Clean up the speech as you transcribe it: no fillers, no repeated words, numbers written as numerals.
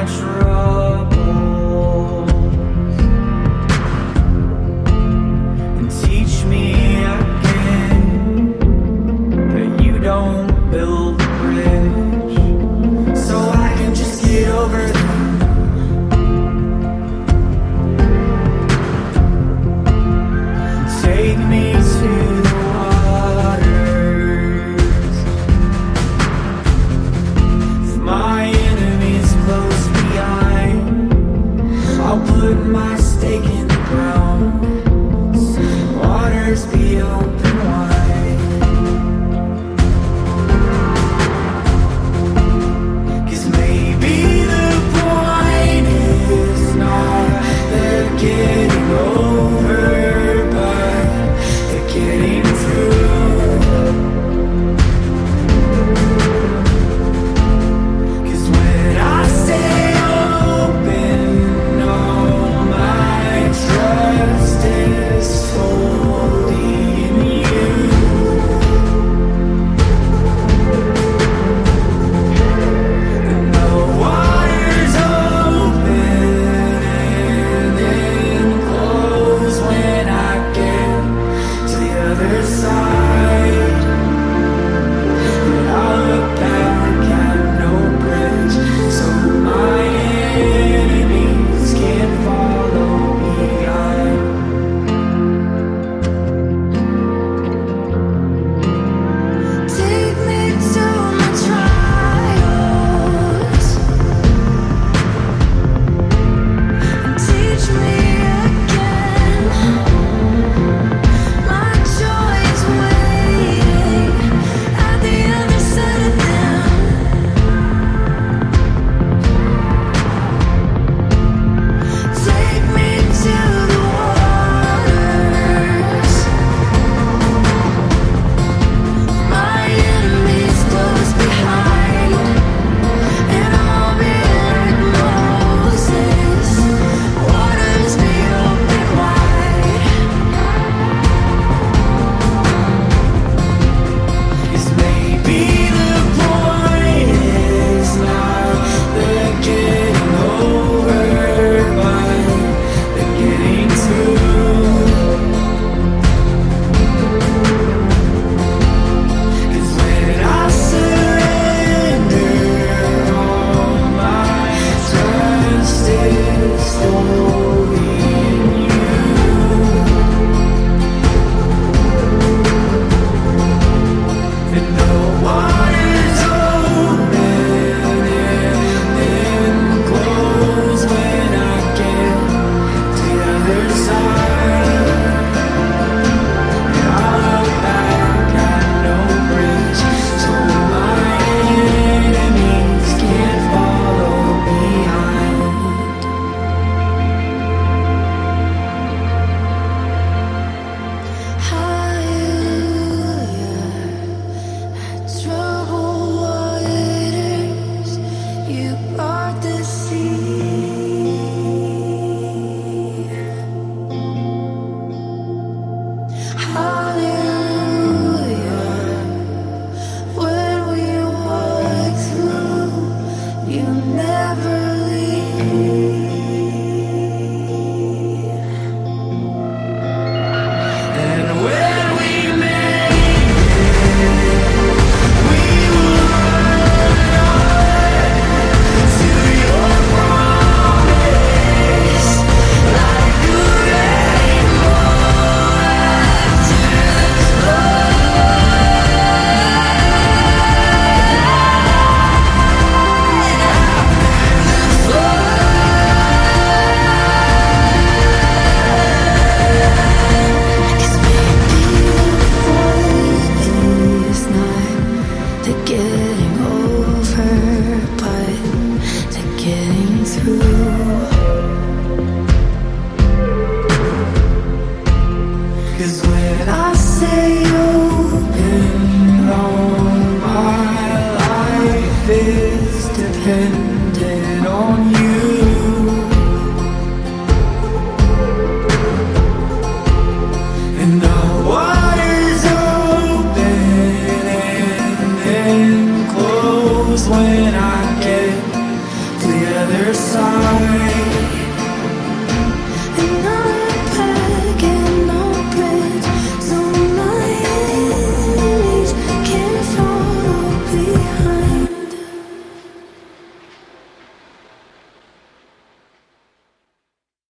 troubles and teach me again that you don't build a bridge so I can just get over them. Take me to the waters. If my enemies close behind, I'll put my stake in the ground. Waters be open wide. 'Cause maybe the point is not they're getting over, but they're getting through. 'Cause when I say open, all my trust is solely in you. And the water's open and then close when I get to the other side.